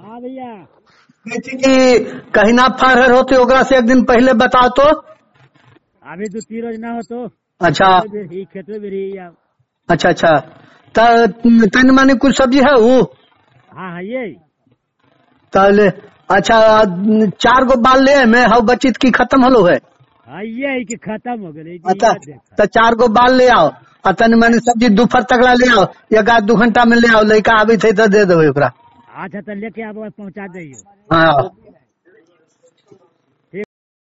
हाँ भैया। कि कहीं ना फरहर होते ओकरा से एक दिन पहले बताओ तो। अभी 2-3 रोज ना हो तो अच्छा खेत में भी रही या। अच्छा अच्छा। तन माने कुछ सब्जी है वो। हाँ है ये। ताले अच्छा 4 गो बाल ले मैं हाउ बचित की खत्म हलो है। हाँ ये कि खत्म हो गए। अच्छा तो 4 गो बाल ले आओ और तन माने सब्जी दोपहर तकला ले आओ। 1-2 घंटा में ले आओ लड़का आबे थे तो दे देवे ओकरा। अच्छा तो लेके आप पहुँचा दे। हाँ